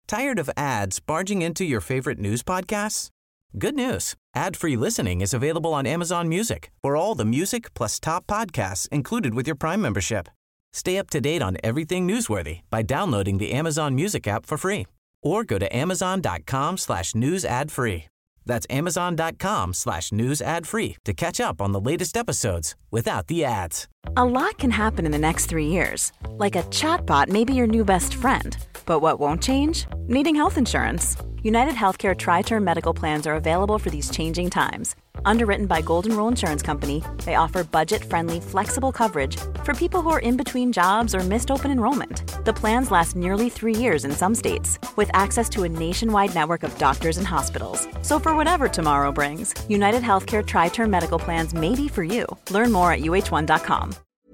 Tired of ads barging into your favorite news podcasts? Good news. Ad-free listening is available on Amazon Music for all the music plus top podcasts included with your Prime membership. Stay up to date on everything newsworthy by downloading the Amazon Music app for free or go to amazon.com/news ad free. That's amazon.com/news ad free to catch up on the latest episodes without the ads. A lot can happen in the next 3 years. Like a chatbot may be your new best friend. But what won't change? Needing health insurance. United Healthcare Tri-Term Medical Plans are available for these changing times. Underwritten by Golden Rule Insurance Company, they offer budget-friendly, flexible coverage for people who are in between jobs or missed open enrollment. The plans last nearly 3 years in some states, with access to a nationwide network of doctors and hospitals. So for whatever tomorrow brings, United Healthcare Tri-Term Medical Plans may be for you. Learn more at uh1.com.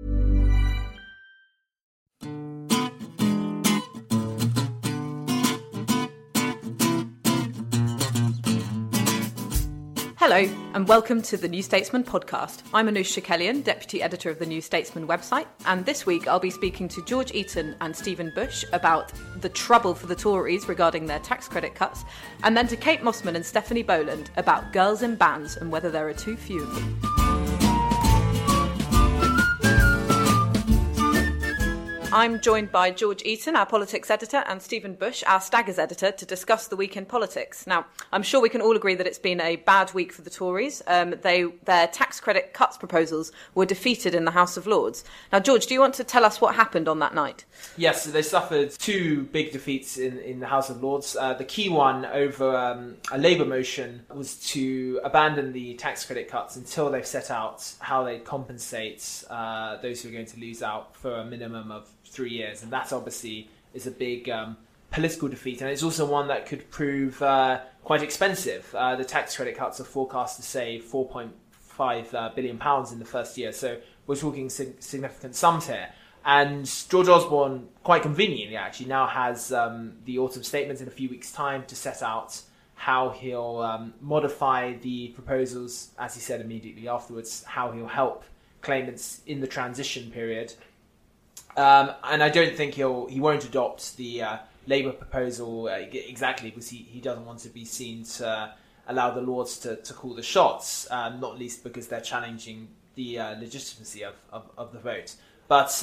Hello, and welcome to the New Statesman podcast. I'm Anoosh Chakelian, Deputy Editor of the New Statesman website, and this week I'll be speaking to George Eaton and Stephen Bush about the trouble for the Tories regarding their tax credit cuts, and then to Kate Mossman and Stephanie Boland about girls in bands and whether there are too few of them. I'm joined by George Eaton, our politics editor, and Stephen Bush, our Staggers editor, to discuss the week in politics. Now, I'm sure we can all agree that it's been a bad week for the Tories. Their tax credit cuts proposals were defeated in the House of Lords. Now, George, do you want to tell us what happened on that night? Yes, so they suffered two big defeats in the House of Lords. The key one over a Labour motion was to abandon the tax credit cuts until they've set out how they compensate those who are going to lose out for a minimum of 3 years, and that obviously is a big political defeat, and it's also one that could prove quite expensive. The tax credit cuts are forecast to save £4.5 billion in the first year, so we're talking significant sums here. And George Osborne, quite conveniently actually, now has the autumn statement in a few weeks' time to set out how he'll modify the proposals, as he said immediately afterwards, how he'll help claimants in the transition period. And I don't think he won't adopt the Labour proposal exactly because he doesn't want to be seen to allow the Lords to call the shots, not least because they're challenging the legitimacy of the vote. But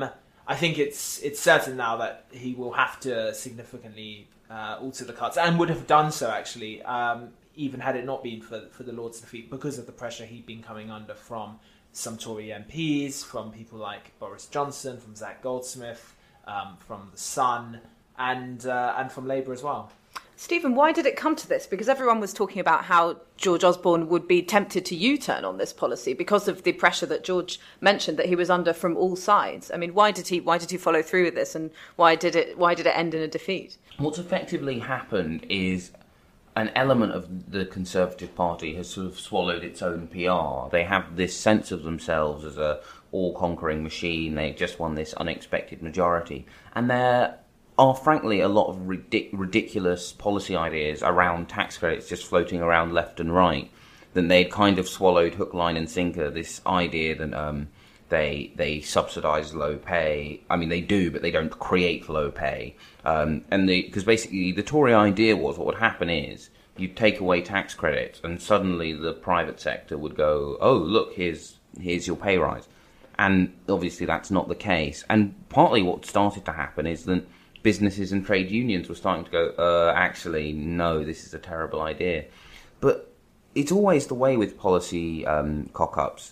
I think it's certain now that he will have to significantly alter the cuts, and would have done so actually, even had it not been for the Lords' defeat, because of the pressure he'd been coming under from some Tory MPs, from people like Boris Johnson, from Zach Goldsmith, from The Sun, and from Labour as well. Stephen, why did it come to this? Because everyone was talking about how George Osborne would be tempted to U-turn on this policy because of the pressure that George mentioned that he was under from all sides. I mean, why did he follow through with this, and why did it end in a defeat? What's effectively happened is an element of the Conservative Party has sort of swallowed its own PR. They have this sense of themselves as a all-conquering machine. They've just won this unexpected majority. And there are, frankly, a lot of ridiculous policy ideas around tax credits just floating around left and right. Then they'd kind of swallowed hook, line and sinker this idea that they subsidise low pay. I mean, they do, but they don't create low pay. Because basically the Tory idea was what would happen is you'd take away tax credits and suddenly the private sector would go, oh, look, here's your pay rise. And obviously that's not the case. And partly what started to happen is that businesses and trade unions were starting to go, actually, no, this is a terrible idea. But it's always the way with policy cock-ups.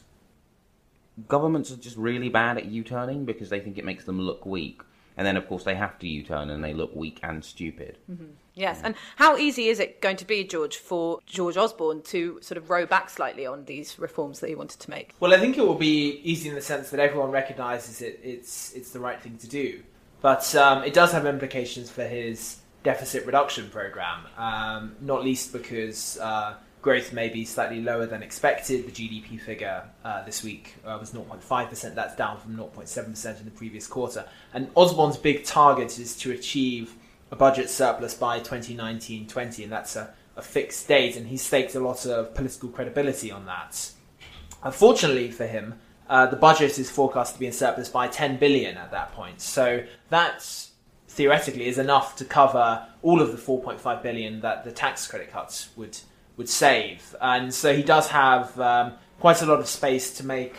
Governments are just really bad at U-turning because they think it makes them look weak. And then, of course, they have to U-turn and they look weak and stupid. Mm-hmm. Yes, and how easy is it going to be, George, for George Osborne to sort of row back slightly on these reforms that he wanted to make? Well, I think it will be easy in the sense that everyone recognises it's the right thing to do. But it does have implications for his deficit reduction programme, not least because growth may be slightly lower than expected. The GDP figure this week was 0.5%. That's down from 0.7% in the previous quarter. And Osborne's big target is to achieve a budget surplus by 2019-20, and that's a fixed date, and he's staked a lot of political credibility on that. Unfortunately for him, the budget is forecast to be in surplus by 10 billion at that point. So that theoretically is enough to cover all of the 4.5 billion that the tax credit cuts would save. And so he does have quite a lot of space to make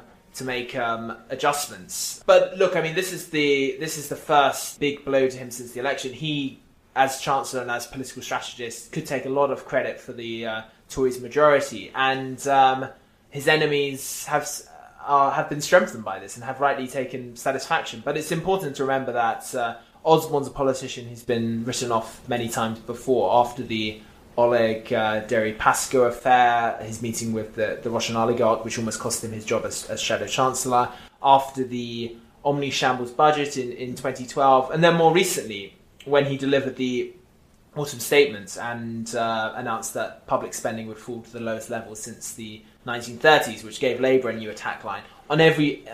adjustments. But look, I mean, this is the first big blow to him since the election. He, as Chancellor and as political strategist, could take a lot of credit for the Tories' majority, and his enemies have been strengthened by this and have rightly taken satisfaction. But it's important to remember that Osborne's a politician who's been written off many times before. After the Oleg Deripaska affair, his meeting with the Russian oligarch, which almost cost him his job as Shadow Chancellor, after the Omni Shambles budget in 2012, and then more recently when he delivered the autumn statements and announced that public spending would fall to the lowest level since the 1930s, which gave Labour a new attack line. On every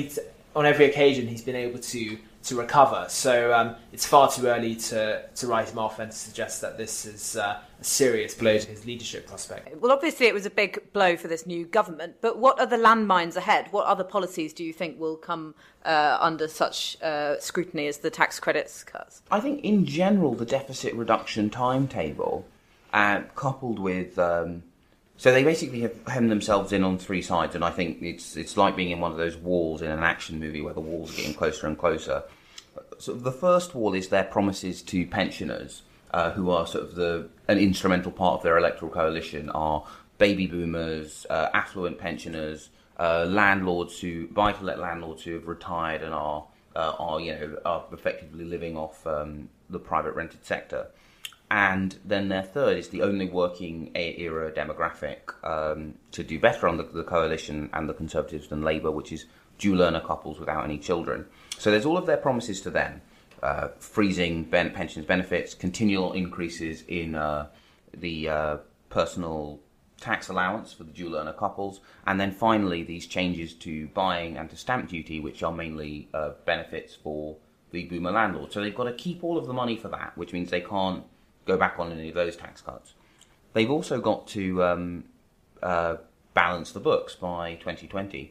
occasion, he's been able to recover. So it's far too early to write him off and to suggest that this is a serious blow to his leadership prospect. Well, obviously it was a big blow for this new government, but what are the landmines ahead? What other policies do you think will come under such scrutiny as the tax credits cuts? I think in general the deficit reduction timetable, coupled with... so they basically have hemmed themselves in on three sides, and I think it's like being in one of those walls in an action movie where the walls are getting closer and closer. So the first wall is their promises to pensioners, who are sort of an instrumental part of their electoral coalition, are baby boomers, affluent pensioners, landlords buy-to-let landlords who have retired and are effectively living off the private rented sector. And then their third is the only working era demographic to do better on the coalition and the Conservatives than Labour, which is dual earner couples without any children. So there's all of their promises to them. Freezing pensions benefits, continual increases in the personal tax allowance for the dual earner couples, and then finally these changes to buying and to stamp duty, which are mainly benefits for the boomer landlords. So they've got to keep all of the money for that, which means they can't go back on any of those tax cuts. They've also got to balance the books by 2020.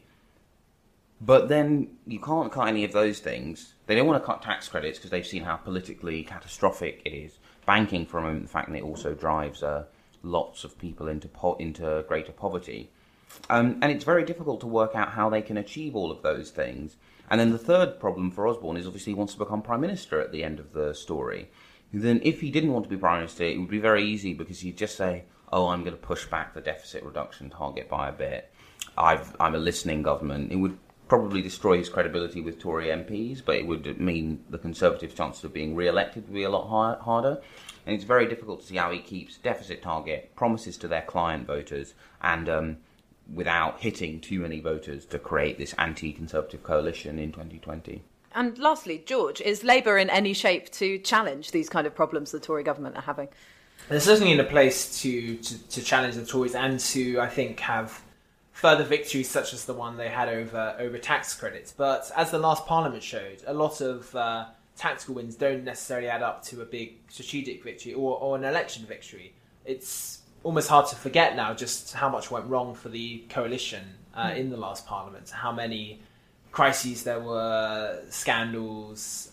But then you can't cut any of those things. They don't want to cut tax credits because they've seen how politically catastrophic it is. Banking, for a moment, the fact that it also drives lots of people into greater poverty. And it's very difficult to work out how they can achieve all of those things. And then the third problem for Osborne is obviously he wants to become Prime Minister at the end of the story. Then if he didn't want to be Prime Minister, it would be very easy because he'd just say, I'm going to push back the deficit reduction target by a bit. I'm a listening government. It would probably destroy his credibility with Tory MPs, but it would mean the Conservative chances of being re-elected would be a lot harder. And it's very difficult to see how he keeps deficit target, promises to their client voters, and without hitting too many voters to create this anti-Conservative coalition in 2020. And lastly, George, is Labour in any shape to challenge these kind of problems the Tory government are having? They're certainly in a place to challenge the Tories and to, I think, have further victories such as the one they had over tax credits. But as the last Parliament showed, a lot of tactical wins don't necessarily add up to a big strategic victory or an election victory. It's almost hard to forget now just how much went wrong for the coalition in the last Parliament, how many crises there were, scandals,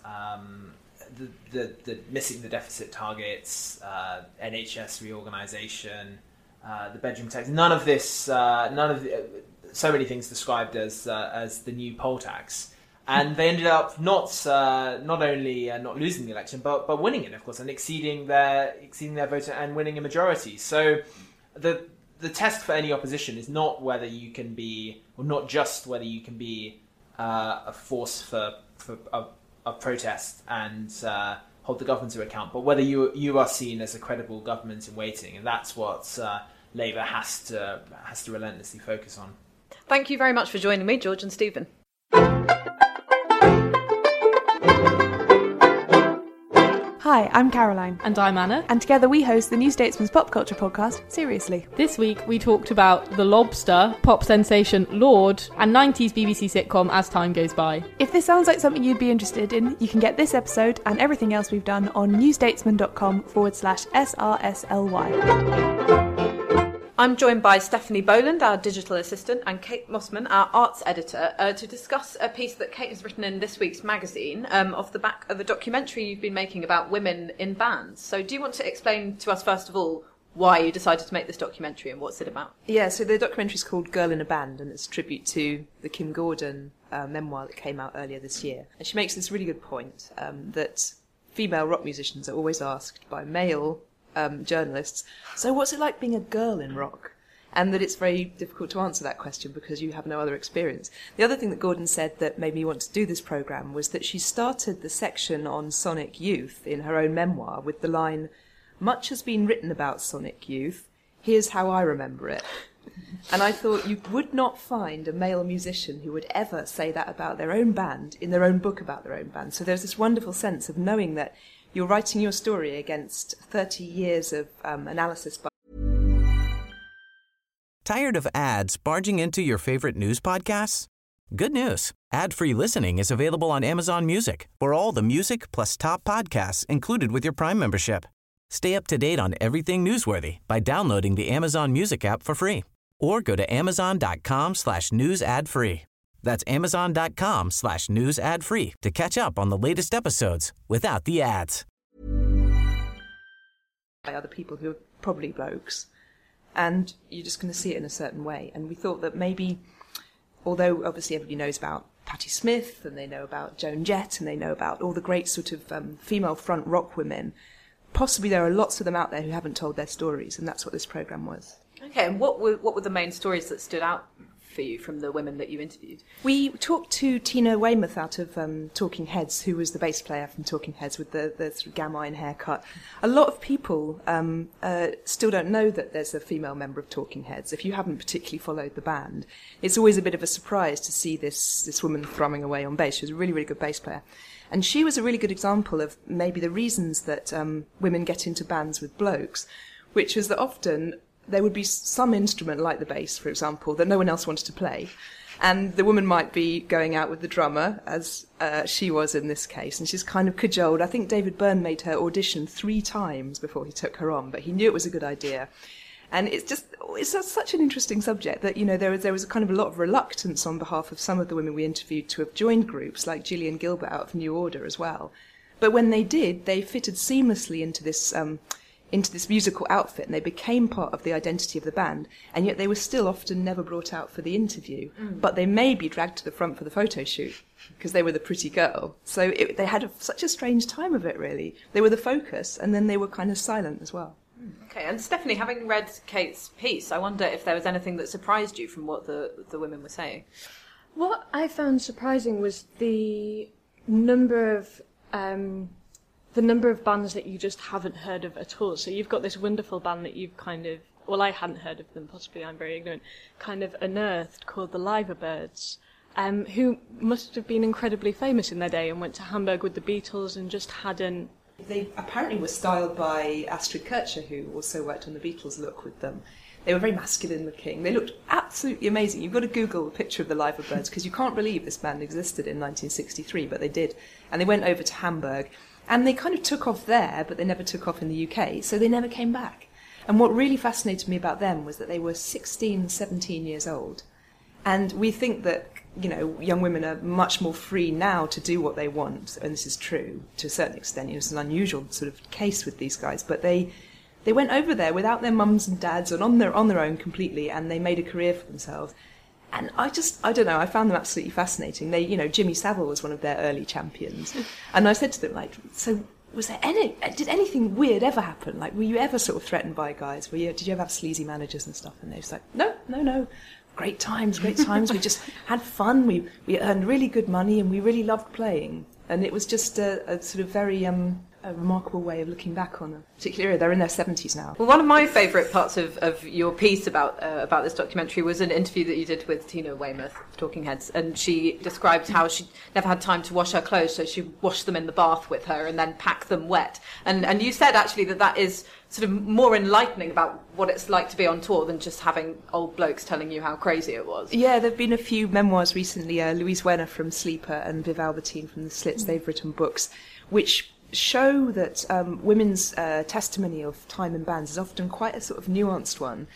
the missing the deficit targets, NHS reorganisation, the bedroom tax. None of so many things described as the new poll tax, and they ended up not only not losing the election, but winning it, of course, and exceeding their vote and winning a majority. So the test for any opposition is not whether you can be, or not just whether you can be a force for a protest and hold the government to account, but whether you are seen as a credible government in waiting, and that's what Labour has to relentlessly focus on. Thank you very much for joining me, George and Stephen. Hi, I'm Caroline. And I'm Anna. And together we host the New Statesman's pop culture podcast, Seriously. This week we talked about The Lobster, pop sensation Lorde, and 90s BBC sitcom As Time Goes By. If this sounds like something you'd be interested in, you can get this episode and everything else we've done on newstatesman.com/SRSLY. I'm joined by Stephanie Boland, our digital assistant, and Kate Mossman, our arts editor, to discuss a piece that Kate has written in this week's magazine off the back of a documentary you've been making about women in bands. So do you want to explain to us, first of all, why you decided to make this documentary and what's it about? Yeah, so the documentary is called Girl in a Band, and it's a tribute to the Kim Gordon memoir that came out earlier this year. And she makes this really good point that female rock musicians are always asked by male journalists, so what's it like being a girl in rock? And that it's very difficult to answer that question because you have no other experience. The other thing that Gordon said that made me want to do this programme was that she started the section on Sonic Youth in her own memoir with the line, "Much has been written about Sonic Youth, here's how I remember it." And I thought you would not find a male musician who would ever say that about their own band in their own book about their own band. So there's this wonderful sense of knowing that you're writing your story against 30 years of analysis by... Tired of ads barging into your favorite news podcasts? Good news. Ad-free listening is available on Amazon Music for all the music plus top podcasts included with your Prime membership. Stay up to date on everything newsworthy by downloading the Amazon Music app for free or go to amazon.com/news ad free. That's amazon.com/news ad free to catch up on the latest episodes without the ads. By other people who are probably blokes, and you're just going to see it in a certain way. And we thought that maybe, although obviously everybody knows about Patti Smith and they know about Joan Jett and they know about all the great sort of female front rock women, possibly there are lots of them out there who haven't told their stories, and that's what this programme was. Okay, and what were the main stories that stood out for you from the women that you interviewed? We talked to Tina Weymouth out of Talking Heads, who was the bass player from Talking Heads with the sort of gamoine haircut. A lot of people still don't know that there's a female member of Talking Heads. If you haven't particularly followed the band, it's always a bit of a surprise to see this woman thrumming away on bass. She was a really, really good bass player. And she was a really good example of maybe the reasons that women get into bands with blokes, which was that often there would be some instrument, like the bass, for example, that no one else wanted to play. And the woman might be going out with the drummer, as she was in this case, and she's kind of cajoled. I think David Byrne made her audition 3 times before he took her on, but he knew it was a good idea. And it's such an interesting subject that, you know, there was a kind of a lot of reluctance on behalf of some of the women we interviewed to have joined groups, like Gillian Gilbert out of New Order as well. But when they did, they fitted seamlessly into this musical outfit, and they became part of the identity of the band, and yet they were still often never brought out for the interview, but they may be dragged to the front for the photo shoot because they were the pretty girl. So they had such a strange time of it, really. They were the focus, and then they were kind of silent as well. Okay, and Stephanie, having read Kate's piece, I wonder if there was anything that surprised you from what the women were saying. What I found surprising was the number of bands that you just haven't heard of at all. So you've got this wonderful band that you've kind of, well, I hadn't heard of them, possibly I'm very ignorant, kind of unearthed, called the Liverbirds, who must have been incredibly famous in their day and went to Hamburg with the Beatles and just hadn't... They apparently were styled by Astrid Kircher, who also worked on the Beatles' look with them. They were very masculine looking. They looked absolutely amazing. You've got to Google a picture of the Liverbirds because you can't believe this band existed in 1963, but they did. And they went over to Hamburg. And they kind of took off there, but they never took off in the UK, so they never came back. And what really fascinated me about them was that they were 16, 17 years old. And we think that, you know, young women are much more free now to do what they want, and this is true to a certain extent. You know, it's an unusual sort of case with these guys, but they went over there without their mums and dads and on their own completely, and they made a career for themselves. And I don't know, I found them absolutely fascinating. They, you know, Jimmy Savile was one of their early champions. And I said to them, like, so did anything weird ever happen? Like, were you ever sort of threatened by guys? Did you ever have sleazy managers and stuff? And they was like, no. Great times. We just had fun. We earned really good money and we really loved playing. And it was just a sort of very a remarkable way of looking back on a particular era. They're in their 70s now. Well, one of my favourite parts of your piece about this documentary was an interview that you did with Tina Weymouth of Talking Heads, and she described how she never had time to wash her clothes, so she washed them in the bath with her and then pack them wet. And you said actually that is sort of more enlightening about what it's like to be on tour than just having old blokes telling you how crazy it was. Yeah, there have been a few memoirs recently. Louise Wenner from Sleeper and Viv Albertine from the Slits, they've written books which show that women's testimony of time in bands is often quite a sort of nuanced one.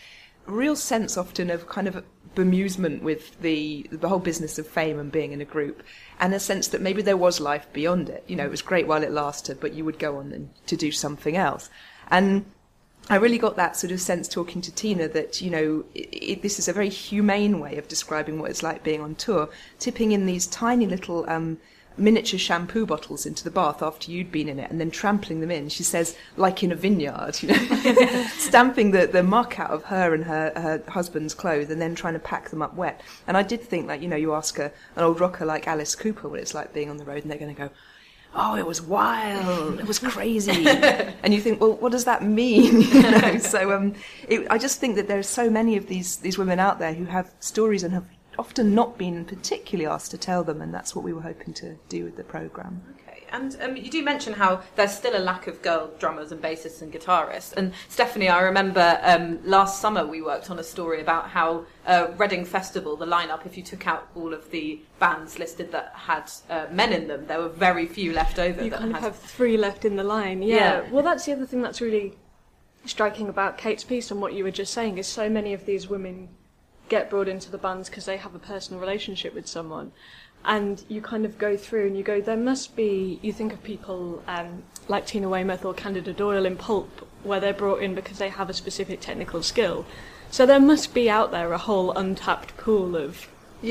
real sense often of kind of bemusement with the whole business of fame and being in a group, and a sense that maybe there was life beyond it. You know, it was great while it lasted, but you would go on and to do something else. And I really got that sort of sense talking to Tina that, you know, this is a very humane way of describing what it's like being on tour, tipping in these tiny little miniature shampoo bottles into the bath after you'd been in it and then trampling them in, she says, like in a vineyard, you know, stamping the muck out of her and her husband's clothes and then trying to pack them up wet. And I did think, like, you know, you ask an old rocker like Alice Cooper what it's like being on the road, and they're going to go, oh, it was wild, it was crazy. And you think, well, what does that mean? You know? So I just think that there are so many of these women out there who have stories and have often not been particularly asked to tell them, and that's what we were hoping to do with the programme. Okay, and you do mention how there's still a lack of girl drummers and bassists and guitarists. And Stephanie, I remember last summer we worked on a story about how Reading Festival, the lineup, if you took out all of the bands listed that had men in them, there were very few left over. You kind of have 3 left in the line, yeah. Well, that's the other thing that's really striking about Kate's piece and what you were just saying, is so many of these women get brought into the bands because they have a personal relationship with someone, and you kind of go through and you go, there must be, you think of people like Tina Weymouth or Candida Doyle in Pulp, where they're brought in because they have a specific technical skill, so there must be out there a whole untapped pool of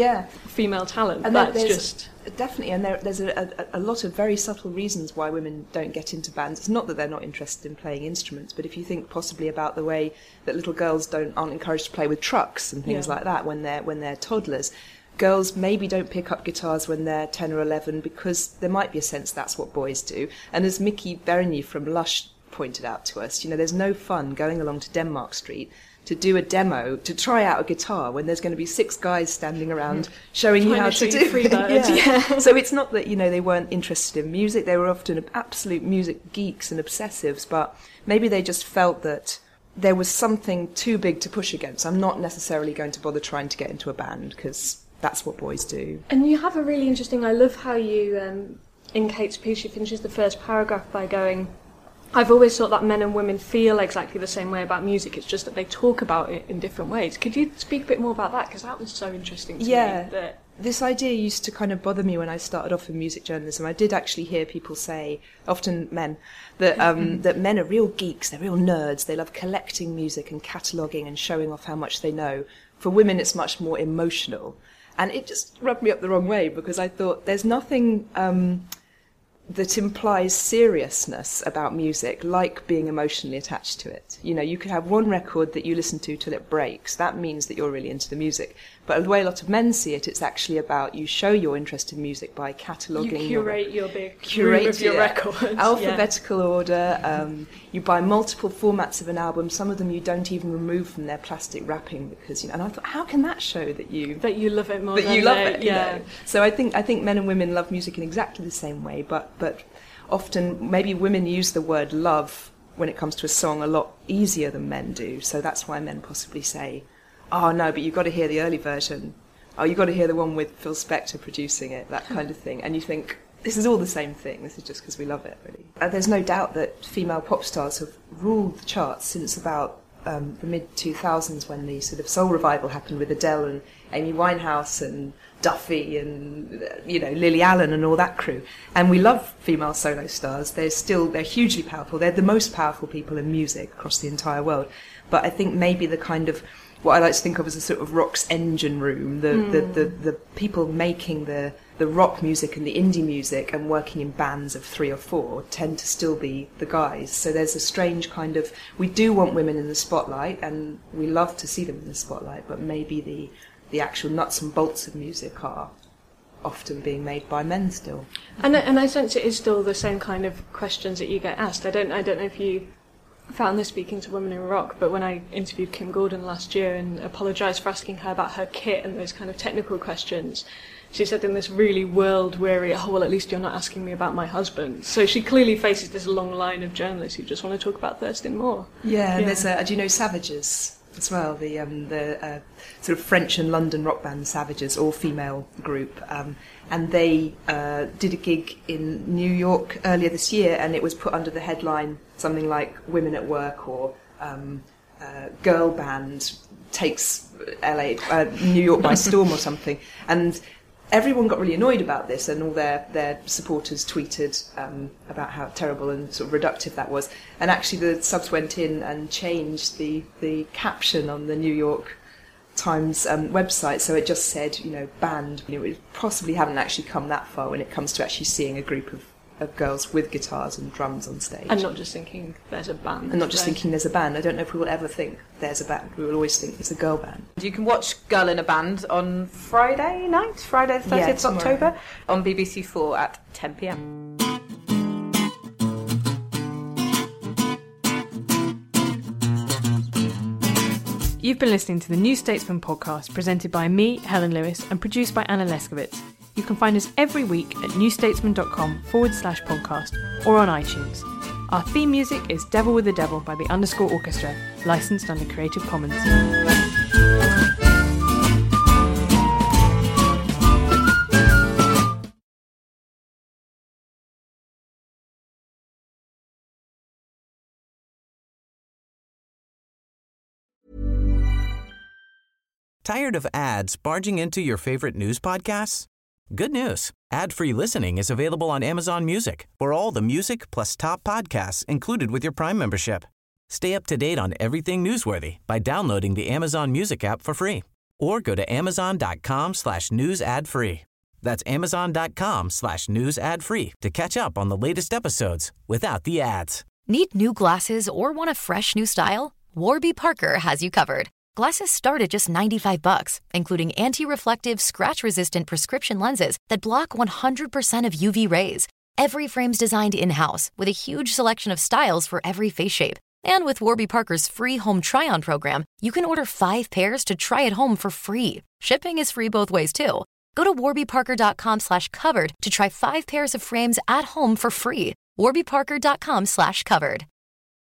female talent. And that's just definitely, and there's a lot of very subtle reasons why women don't get into bands. It's not that they're not interested in playing instruments, but if you think possibly about the way that little girls aren't encouraged to play with trucks and things like that when they're toddlers, girls maybe don't pick up guitars when they're 10 or 11 because there might be a sense that's what boys do. And as Mickey Bernier from Lush pointed out to us, you know, there's no fun going along to Denmark Street to do a demo, to try out a guitar when there's going to be 6 guys standing around showing you how to do it. So it's not that, you know, they weren't interested in music. They were often absolute music geeks and obsessives, but maybe they just felt that there was something too big to push against. I'm not necessarily going to bother trying to get into a band because that's what boys do. And you have a really interesting, I love how you, in Kate's piece, she finishes the first paragraph by going, I've always thought that men and women feel exactly the same way about music, it's just that they talk about it in different ways. Could you speak a bit more about that? Because that was so interesting to me. Yeah, this idea used to kind of bother me when I started off in music journalism. I did actually hear people say, often men, that that men are real geeks, they're real nerds, they love collecting music and cataloguing and showing off how much they know. For women it's much more emotional. And it just rubbed me up the wrong way because I thought there's nothing that implies seriousness about music, like being emotionally attached to it. You know, you could have one record that you listen to till it breaks. That means that you're really into the music. But the way a lot of men see it, it's actually about you show your interest in music by cataloguing. You curate your big room of your records. Alphabetical order. You buy multiple formats of an album. Some of them you don't even remove from their plastic wrapping because, you know. And I thought, how can that show that you love it more? That you love it. You know? So I think men and women love music in exactly the same way, but often maybe women use the word love when it comes to a song a lot easier than men do. So that's why men possibly say, oh no, but you've got to hear the early version. Oh, you've got to hear the one with Phil Spector producing it, that kind of thing. And you think, this is all the same thing. This is just because we love it, really. There's no doubt that female pop stars have ruled the charts since about the mid-2000s when the sort of soul revival happened with Adele and Amy Winehouse and Duffy and, you know, Lily Allen and all that crew. And we love female solo stars. They're hugely powerful. They're the most powerful people in music across the entire world. But I think maybe the kind of, what I like to think of as a sort of rock's engine room, the people making the rock music and the indie music and working in bands of 3 or 4 tend to still be the guys. So there's a strange kind of, we do want women in the spotlight and we love to see them in the spotlight, but maybe the actual nuts and bolts of music are often being made by men still. And I sense it is still the same kind of questions that you get asked. I don't know if you found this speaking to Women in Rock, but when I interviewed Kim Gordon last year and apologised for asking her about her kit and those kind of technical questions, she said in this really world-weary, oh, well, at least you're not asking me about my husband. So she clearly faces this long line of journalists who just want to talk about Thurston Moore. Yeah, and there's do you know Savages as well? The sort of French and London rock band Savages, all-female group. And they did a gig in New York earlier this year, and it was put under the headline something like Women at Work or girl band takes New York by storm or something. And everyone got really annoyed about this, and all their supporters tweeted about how terrible and sort of reductive that was. And actually the subs went in and changed the caption on the New York Times website, so it just said, banned. We possibly haven't actually come that far when it comes to actually seeing a group of girls with guitars and drums on stage. And not just thinking there's a band. And not just thinking there's a band. I don't know if we will ever think there's a band. We will always think it's a girl band. You can watch Girl in a Band on Friday night, Friday the 30th of October, on BBC 4 at 10 p.m. You've been listening to the New Statesman podcast, presented by me, Helen Lewis, and produced by Anna Leskowitz. You can find us every week at newstatesman.com/podcast or on iTunes. Our theme music is Devil with the Devil by the _ Orchestra, licensed under Creative Commons. Tired of ads barging into your favorite news podcasts? Good news. Ad-free listening is available on Amazon Music for all the music plus top podcasts included with your Prime membership. Stay up to date on everything newsworthy by downloading the Amazon Music app for free or go to amazon.com/news ad free. That's amazon.com/news ad free to catch up on the latest episodes without the ads. Need new glasses or want a fresh new style? Warby Parker has you covered. Glasses start at just $95, including anti-reflective, scratch-resistant prescription lenses that block 100% of UV rays. Every frame's designed in-house with a huge selection of styles for every face shape. And with Warby Parker's free home try-on program, you can order 5 pairs to try at home for free. Shipping is free both ways, too. Go to warbyparker.com/covered to try 5 pairs of frames at home for free. warbyparker.com/covered.